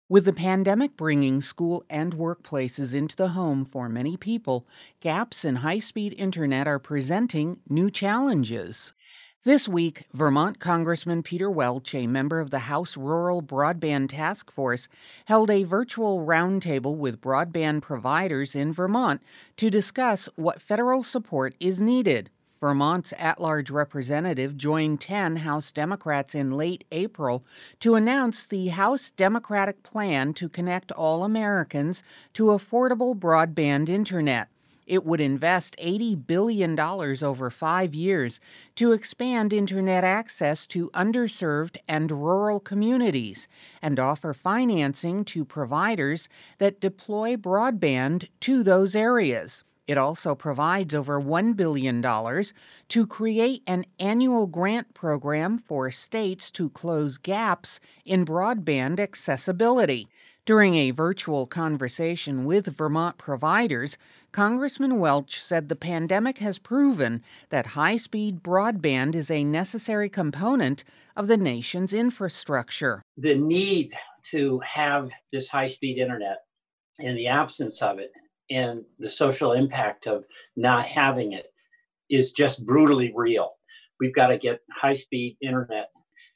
With the pandemic bringing school and workplaces into the home for many people, gaps in high speed internet are presenting new challenges. This week, Vermont Congressman Peter Welch, a member of the House Rural Broadband Task Force, held a virtual roundtable with broadband providers in Vermont to discuss what federal support is needed. Vermont's at-large representative joined 10 House Democrats in late April to announce the House Democratic plan to connect all Americans to affordable broadband internet. It would invest $80 billion over 5 years to expand internet access to underserved and rural communities and offer financing to providers that deploy broadband to those areas. It also provides over $1 billion to create an annual grant program for states to close gaps in broadband accessibility. During a virtual conversation with Vermont providers, Congressman Welch said the pandemic has proven that high-speed broadband is a necessary component of the nation's infrastructure. The need to have this high-speed internet and the absence of it and the social impact of not having it is just brutally real. We've got to get high-speed internet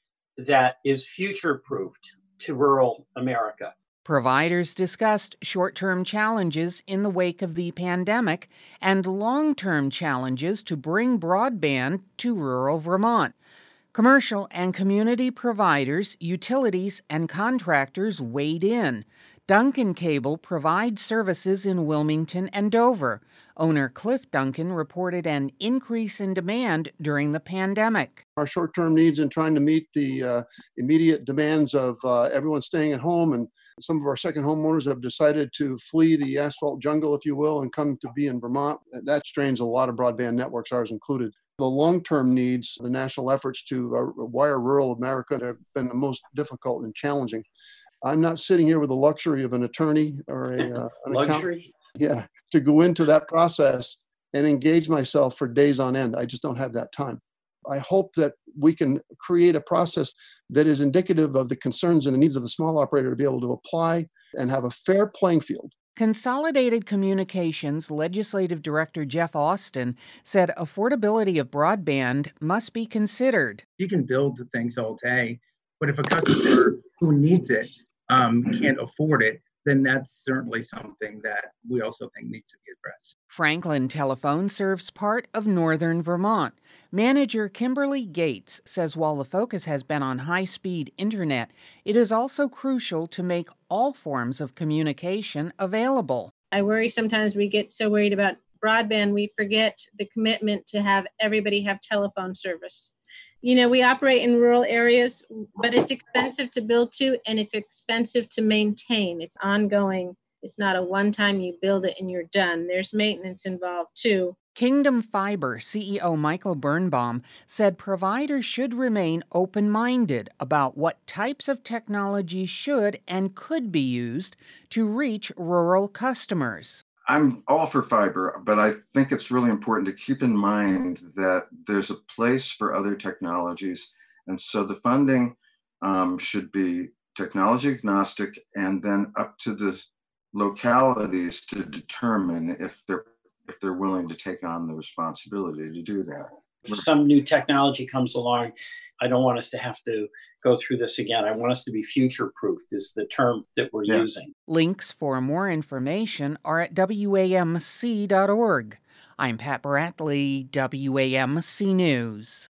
that is future-proofed to rural America. Providers discussed short-term challenges in the wake of the pandemic and long-term challenges to bring broadband to rural Vermont. Commercial and community providers, utilities, and contractors weighed in. Duncan Cable provides services in Wilmington and Dover. Owner Cliff Duncan reported an increase in demand during the pandemic. Our short-term needs in trying to meet the immediate demands of everyone staying at home, and some of our second homeowners have decided to flee the asphalt jungle, if you will, and come to be in Vermont. That strains a lot of broadband networks, ours included. The long-term needs, the national efforts to wire rural America have been the most difficult and challenging. I'm not sitting here with the luxury of an attorney or an luxury. To go into that process and engage myself for days on end. I just don't have that time. I hope that we can create a process that is indicative of the concerns and the needs of the small operator to be able to apply and have a fair playing field. Consolidated Communications Legislative Director Jeff Austin said affordability of broadband must be considered. You can build the things all day, but if a customer who needs it can't afford it, then that's certainly something that we also think needs to be addressed. Franklin Telephone serves part of northern Vermont. Manager Kimberly Gates says while the focus has been on high-speed internet, it is also crucial to make all forms of communication available. I worry sometimes we get so worried about broadband, we forget the commitment to have everybody have telephone service. You know, we operate in rural areas, but it's expensive to build to and it's expensive to maintain. It's ongoing. It's not a one-time you build it and you're done. There's maintenance involved too. Kingdom Fiber CEO Michael Birnbaum said providers should remain open-minded about what types of technology should and could be used to reach rural customers. I'm all for fiber, but I think it's really important to keep in mind that there's a place for other technologies. And so the funding should be technology agnostic and then up to the localities to determine if they're willing to take on the responsibility to do that. If some new technology comes along, I don't want us to have to go through this again. I want us to be future-proofed is the term that we're using. Links for more information are at WAMC.org. I'm Pat Bradley, WAMC News.